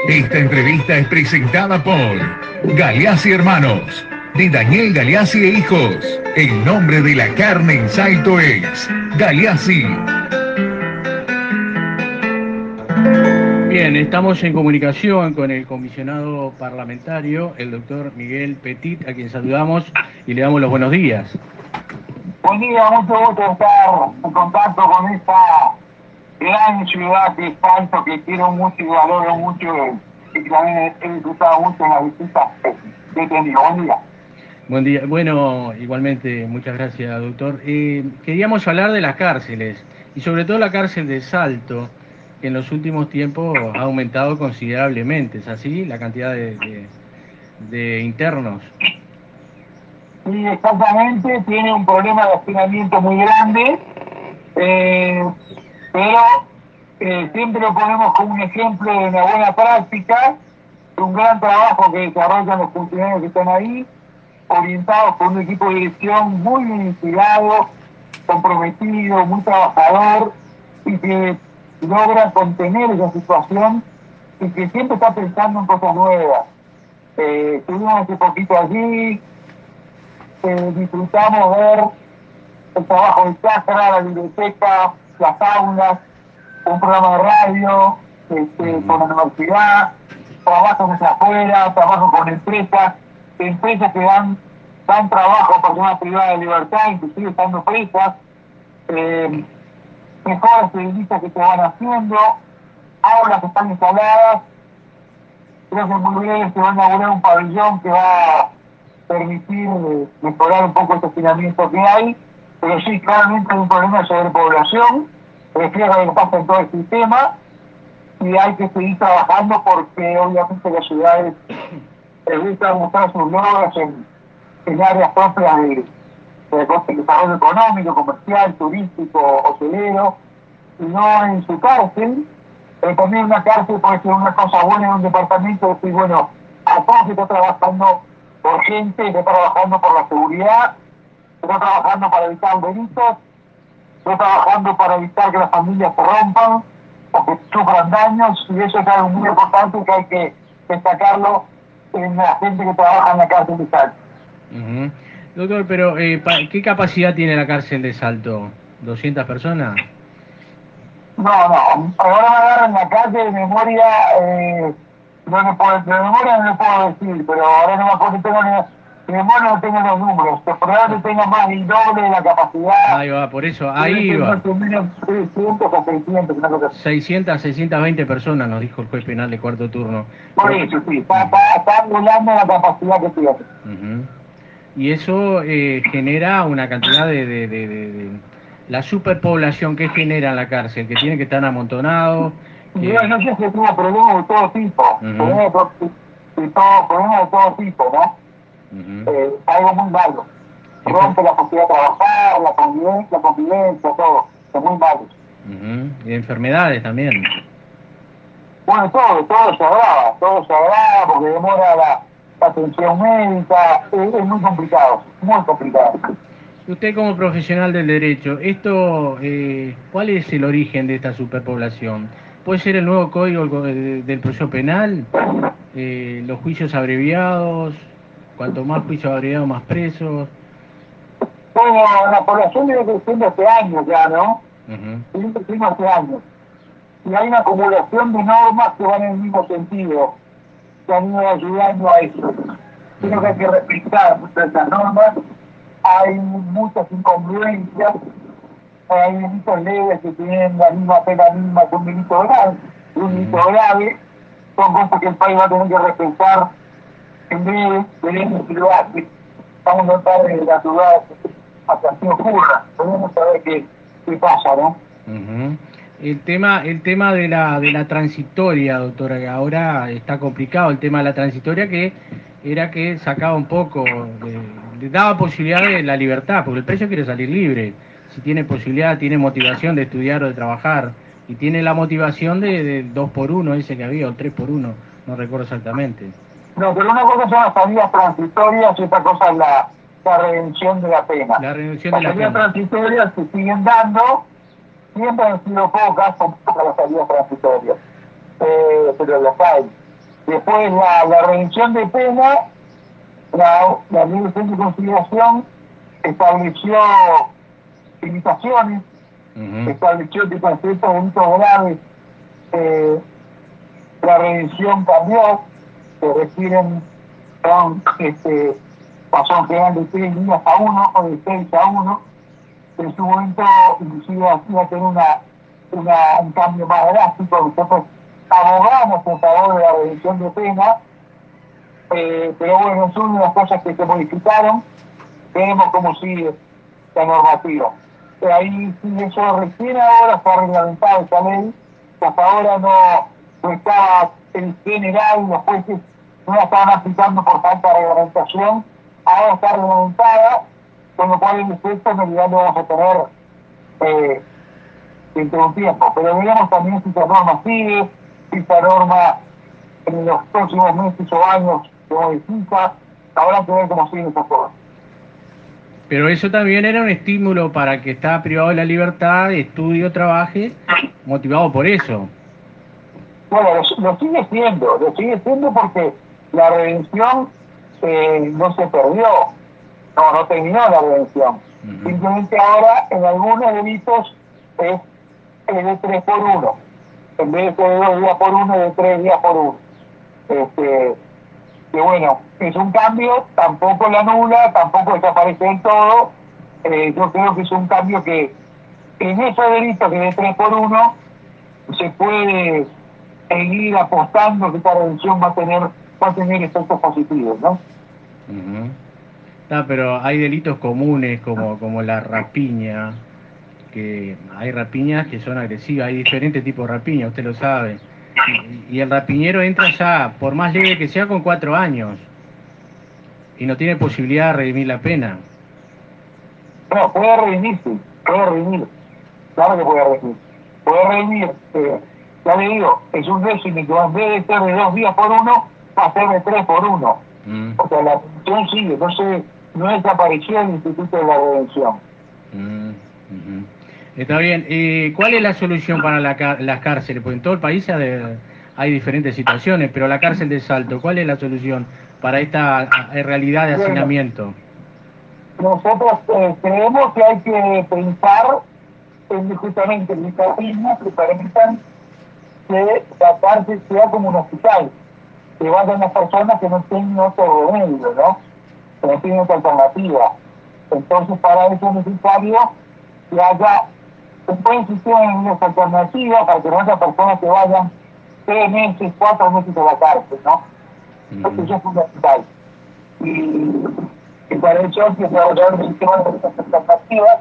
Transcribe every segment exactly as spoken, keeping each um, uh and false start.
Esta entrevista es presentada por Galeazzi Hermanos, de Daniel Galeazzi e Hijos. El nombre de la carne en Salto es Galeazzi. Bien, estamos en comunicación con el comisionado parlamentario, el doctor Miguel Petit, a quien saludamos y le damos los buenos días. Buen día, mucho gusto estar en contacto con esta gran ciudad que es Salto, que quiero mucho y valoro mucho, y también he disfrutado mucho en las visitas que he tenido. Buen día. Buen día. Bueno, igualmente, muchas gracias, doctor. Eh, queríamos hablar de las cárceles, y sobre todo la cárcel de Salto, que en los últimos tiempos ha aumentado considerablemente. ¿Es así la cantidad de, de, de internos? Sí, exactamente. Tiene un problema de hacinamiento muy grande, eh, pero eh, siempre lo ponemos como un ejemplo de una buena práctica, de un gran trabajo que desarrollan los funcionarios que están ahí, orientados por un equipo de dirección muy bien inspirado, comprometido, muy trabajador, y que logra contener esa situación y que siempre está pensando en cosas nuevas. Eh, estuvimos hace poquito allí, eh, disfrutamos ver el trabajo de cátedra, la biblioteca, las aulas, un programa de radio este, con la universidad, trabajo desde afuera, trabajo con empresas, empresas que dan, dan trabajo a personas privadas de libertad, inclusive estando presas, eh, mejoras periodistas que se van haciendo, aulas que están instaladas. Creo que muy bien se va a inaugurar un pabellón que va a permitir eh, mejorar un poco este hacinamiento que hay, pero sí, claramente hay un problema de sobrepoblación, refleja lo que pasa en todo el sistema, y hay que seguir trabajando porque obviamente las ciudades les gusta mostrar sus logros en, en áreas propias de, de desarrollo económico, comercial, turístico, hotelero, y no en su cárcel. Pero también una cárcel puede ser una cosa buena en un departamento, decir, bueno, acá se está trabajando por gente, se está trabajando por la seguridad, se está trabajando para evitar delitos, se está trabajando para evitar que las familias se rompan o que sufran daños, y eso es algo muy importante que hay que destacarlo en la gente que trabaja en la cárcel de Salto. Uh-huh. Doctor, pero eh, ¿qué capacidad tiene la cárcel de Salto? ¿doscientas personas? No, no, ahora me agarran en la calle de memoria, eh, no le puedo, de memoria no le puedo decir, pero ahora no me acuerdo, tengo ni, de memoria no tengo los números, que probablemente tenga más del doble de la capacidad. Ahí va, por eso, ahí va. trescientos o seiscientos, una cosa así. seiscientas, seiscientas veinte personas, nos dijo el juez penal de cuarto turno. Por eso, sí, está, está, está anulando la capacidad que tiene. Uh-huh. Y eso eh, genera una cantidad de, de, de, de, de... la superpoblación que genera en la cárcel, que tiene que estar amontonados. Que... Yo no sé si tiene problemas de todo tipo, uh-huh. problemas, de todo, de todo, problemas de todo tipo, ¿no? Uh-huh. Eh, algo muy malo. Sí, rompe la posibilidad de trabajar, la convivencia, la convivencia, todo, es muy malo. Uh-huh. Y de enfermedades también. Bueno, todo, todo se agrava, todo se agrava porque demora la, la atención médica, es, es muy complicado, muy complicado. Usted como profesional del derecho, esto, eh, ¿cuál es el origen de esta superpoblación? ¿Puede ser el nuevo código del proceso penal? Eh, ¿Los juicios abreviados? ¿Cuanto más juicios abreviados, más presos? Bueno, la población viene creciendo hace años ya, ¿no? Uh-huh. Viene creciendo hace años. Y hay una acumulación de normas que van en el mismo sentido, que han ido ayudando a eso. Creo que hay que respetar muchas de estas normas. Hay muchas incongruencias, hay delitos leves que tienen la misma pena mínima que un delito grave, un delito grave, son cosas que el país va a tener que respetar en breve, veremos si lo hace. Vamos a tratar de ayudar a que así ocurra, podemos saber qué, qué pasa, ¿no? Uh-huh. El tema, el tema de la de la transitoria, doctora, que ahora está complicado el tema de la transitoria, que era que sacaba un poco, de, le daba posibilidad de la libertad, porque el preso quiere salir libre, si tiene posibilidad, tiene motivación de estudiar o de trabajar, y tiene la motivación de, de dos por uno ese que había, o tres por uno, no recuerdo exactamente. No, pero una cosa son las salidas transitorias y otra cosa es la, la redención de la pena. La redención de la pena. Las salidas transitorias se siguen dando, siempre han sido pocas, son pocas las salidas transitorias, eh, pero las hay. Después la, la redención de pena, la, la ley de conciliación estableció limitaciones, uh-huh. estableció que para ciertos delitos graves eh, la redención cambió, se requieren son este pasó en general de tres días a uno o de seis a uno. En su momento inclusive iba a tener una, una, un cambio más drástico. Nosotros abogamos en favor de la redención de pena, eh, pero bueno, es una de las cosas que se modificaron. Veremos cómo sigue la normativa. Pero ahí sí, eso recién ahora está reglamentado esa ley, que hasta ahora no, no estaba en general, los jueces no la estaban aplicando por falta de reglamentación, ahora está reglamentada, con lo cual en efecto en realidad lo vamos a tener eh, dentro de un tiempo. Pero veremos también si esta norma sigue, si esta norma en los próximos meses o años se modifica, habrá que ver cómo siguen esas cosas. Pero eso también era un estímulo para que estaba privado de la libertad, estudio, trabaje, motivado por eso. Bueno, lo, lo sigue siendo, lo sigue siendo porque la redención eh, no se perdió, no, no terminó la redención. Uh-huh. Simplemente ahora en algunos delitos es, es de tres por uno, en vez de ser de dos días por uno, de tres días por uno. Este, que bueno, es un cambio, tampoco la anula, tampoco desaparece del todo. Eh, yo creo que es un cambio que en esos delitos que de tres por uno se puede seguir apostando que esta redención va a tener va a tener efectos positivos, ¿no? Uh-huh. No, pero hay delitos comunes como, como la rapiña, que hay rapiñas que son agresivas, hay diferentes tipos de rapiña, usted lo sabe. Y, y el rapiñero entra ya, por más leve que sea, con cuatro años. Y no tiene posibilidad de redimir la pena. No, puede redimir, sí, puede redimir. Claro que puede redimir. Puede redimir, eh, ya le digo, es un régimen que en vez de ser de dos días por uno, va a ser de tres por uno. Mm. O sea, la redención sigue, no se, no desapareció el instituto de la redención. Mm. Uh-huh. Está bien. ¿Y cuál es la solución para la, las cárceles? Porque en todo el país hay, hay diferentes situaciones, pero la cárcel de Salto, ¿cuál es la solución para esta realidad de hacinamiento? Bueno, nosotros eh, creemos que hay que pensar en justamente mecanismos que permitan que la cárcel sea como un hospital, que vayan las personas que no tienen otro remedio, ¿no? Que no tienen otra alternativa. Entonces, para eso es necesario que haya un buen sistema de medidas alternativas para que no haya personas que vayan tres meses, cuatro meses a la cárcel, ¿no? Uh-huh. Eso es fundamental. Y, y para eso hay que desarrollar un sistema de medidas alternativas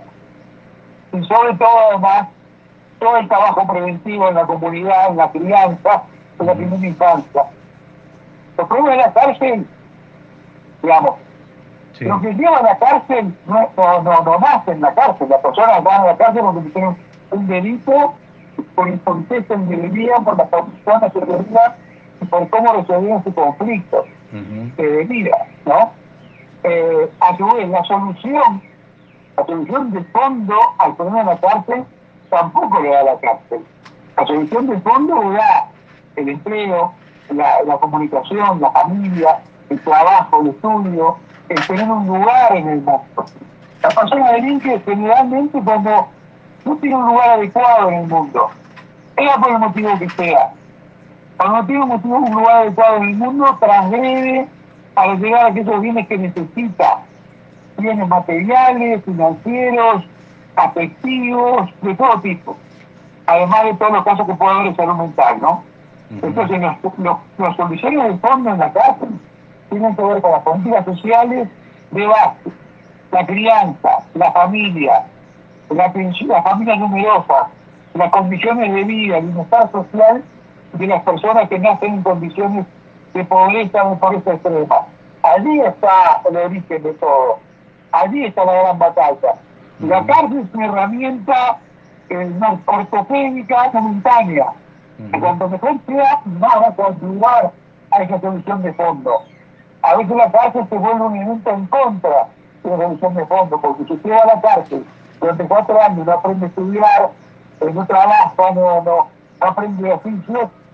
y sobre todo, además, todo el trabajo preventivo en la comunidad, en la crianza, en la primera infancia. Los problemas de la cárcel, digamos, sí. Lo que lleva a la cárcel no, no, no, no nace en la cárcel. Las personas van a la cárcel porque tienen un delito, por el contexto en que vivían, por las personas que vivían y por cómo resolvían sus conflictos uh-huh. de vida, ¿no? Eh, a su vez, la solución, la solución de fondo al problema de la cárcel tampoco le da la cárcel. La solución de fondo le da el empleo, la, la comunicación, la familia, el trabajo, el estudio, el tener un lugar en el mundo. La persona delinque generalmente cuando no tiene un lugar adecuado en el mundo, sea por el motivo que sea. Cuando no tiene un motivo, un lugar adecuado en el mundo, transgrede para llegar a aquellos bienes que necesita. Bienes materiales, financieros, afectivos, de todo tipo. Además de todos los casos que puede haber de salud mental, ¿no? Uh-huh. Entonces, los, los, las soluciones de fondo en la cárcel tienen que ver con las políticas sociales de base, la crianza, la familia, la atención, las familias numerosas, las condiciones de vida, el bienestar social de las personas que nacen en condiciones de pobreza o de pobreza extrema. Allí está el origen de todo. Allí está la gran batalla. La cárcel es una herramienta eh, ortopédica momentánea, que cuando mejor sea, va a contribuir a esa solución de fondo. A veces la cárcel se vuelve un elemento en contra de la solución de fondo, porque si se va a la cárcel durante cuatro años no aprende a estudiar, eh, no trabaja, no, no, no aprende oficios,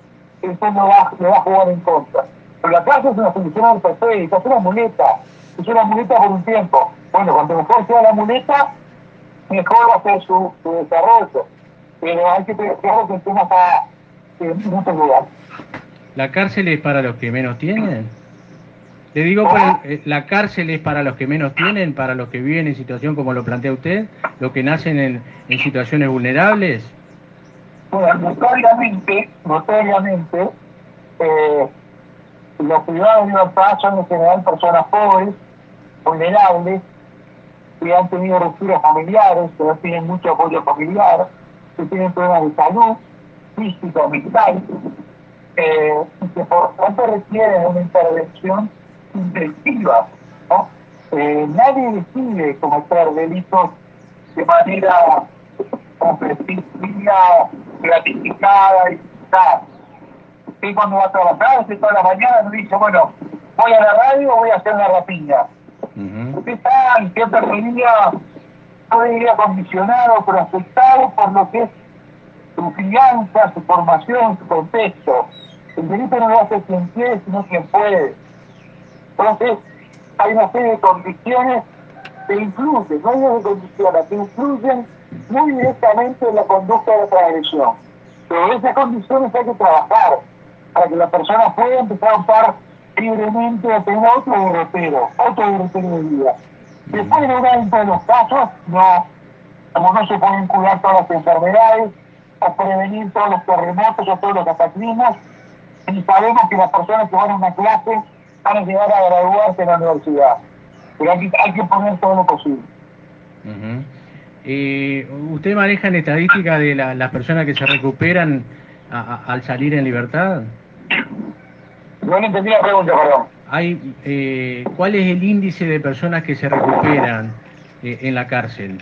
eso no va, no va a jugar en contra. Pero la cárcel es una solución ortopédica, es una muleta, es una muleta por un tiempo. Bueno, cuando mejor sea la muleta, mejor va a ser su, su desarrollo. Pero hay que tener claro que el tema está en muchos lugares. ¿La cárcel es para los que menos tienen? Le digo, por el, ¿la cárcel es para los que menos tienen, para los que viven en situación como lo plantea usted, los que nacen en, en situaciones vulnerables? Bueno, notoriamente, notoriamente, eh, los privados de libertad son en general personas pobres, vulnerables, que han tenido rupturas familiares, que no tienen mucho apoyo familiar, que tienen problemas de salud, física o mental, eh, y que por tanto requieren una intervención intensiva, ¿no? Eh, nadie decide cometer delitos de manera comprensiva, gratificada y tal. Usted cuando va a trabajar, usted toda la mañana no dice, bueno, voy a la radio o voy a hacer una rapiña. Uh-huh. Usted está en cierta medida, no diría condicionado, pero afectado por lo que es su crianza, su formación, su contexto. El delito no lo hace quien quiere, sino quien puede. Entonces, hay una serie de condiciones que influyen, no hay de condiciones, que influyen muy directamente en la conducta de la transgresión. Pero esas condiciones hay que trabajar para que la persona pueda empezar a optar libremente a tener otro derrotero, otro derrotero de vida. Después de noventa de los casos, no, como no se pueden curar todas las enfermedades, o prevenir todos los terremotos o todos los cataclismos, y sabemos que las personas que van a una clase van a llegar a graduarse en la universidad. Pero hay que, hay que poner todo lo posible. Uh-huh. eh, ¿Usted maneja en estadística de la, las personas que se recuperan a, a, al salir en libertad? No le entendí la pregunta, perdón. Hay, eh, ¿Cuál es el índice de personas que se recuperan eh, en la cárcel?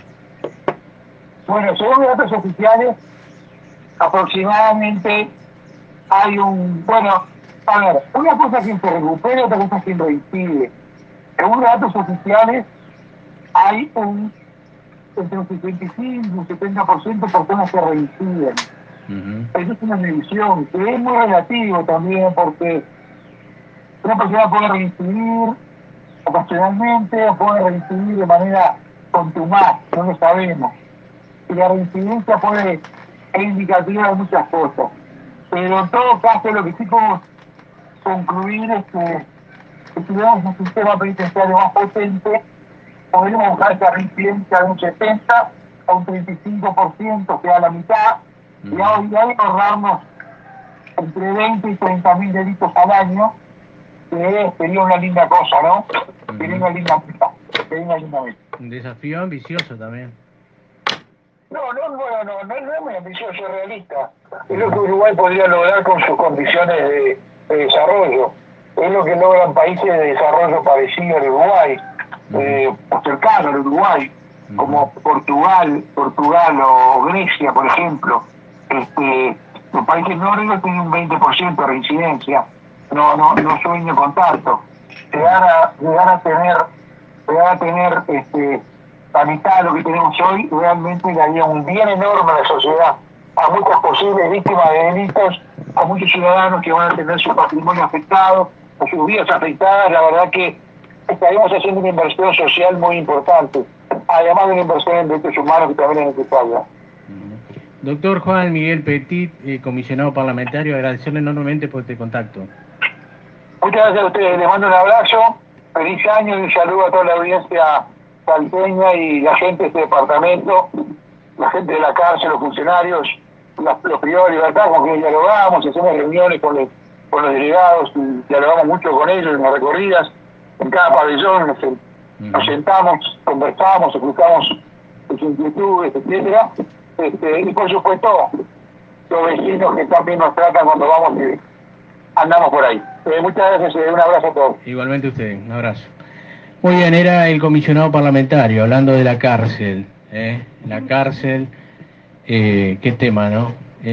Bueno, según los datos oficiales, aproximadamente hay un... Bueno, a ver, una cosa es quien se recupera y otra cosa es quien reincide. Según los datos oficiales, hay un entre un cincuenta y cinco y un setenta por ciento de personas que reinciden. Uh-huh. Eso es una medición que es muy relativo también, porque una persona puede reincidir ocasionalmente o puede reincidir de manera contumaz, no lo sabemos. Y la reincidencia puede ser indicativa de muchas cosas. Pero en todo caso, lo que sí podemos concluir es que si tuviéramos un sistema penitenciario más potente, podríamos buscar esa reincidencia de un setenta a un treinta y cinco por ciento, que a la mitad, mm. y hoy hay ahorrarnos entre veinte y treinta mil delitos al año, que sería una linda cosa, ¿no? Mm. Sería una linda meta. Sería una linda meta. Un desafío ambicioso también. No, no, bueno, no, no, no es muy ambicioso, es realista. Es lo que Uruguay podría lograr con sus condiciones de, de desarrollo. Es lo que logran países de desarrollo parecido al Uruguay, uh-huh. eh, cercano al Uruguay, uh-huh. como Portugal, Portugal o Grecia, por ejemplo. Este, los países nórdicos tienen un veinte por ciento de reincidencia, no, no, no sueño con tanto. Llegar a, llegar a tener, llegar a tener este, la mitad de lo que tenemos hoy, realmente le haría un bien enorme a la sociedad, a muchas posibles víctimas de delitos, a muchos ciudadanos que van a tener su patrimonio afectado, a sus vidas afectadas. La verdad que estaremos haciendo una inversión social muy importante, además de una inversión en derechos humanos que también es necesaria. Doctor Juan Miguel Petit, eh, comisionado parlamentario, agradecerle enormemente por este contacto. Muchas gracias a ustedes, les mando un abrazo, feliz año y un saludo a toda la audiencia salteña y la gente de este departamento, la gente de la cárcel, los funcionarios, los, los privados de libertad, con quienes dialogamos, hacemos reuniones con los, con los delegados, y dialogamos mucho con ellos en las recorridas, en cada pabellón nos, uh-huh. nos sentamos, conversamos, escuchamos sus inquietudes, etcétera, este, y por supuesto los vecinos que también nos tratan cuando vamos y andamos por ahí. Eh, muchas gracias, eh, un abrazo a todos. Igualmente usted, un abrazo. Muy bien, era el comisionado parlamentario hablando de la cárcel, ¿eh? La cárcel, eh, qué tema, ¿no?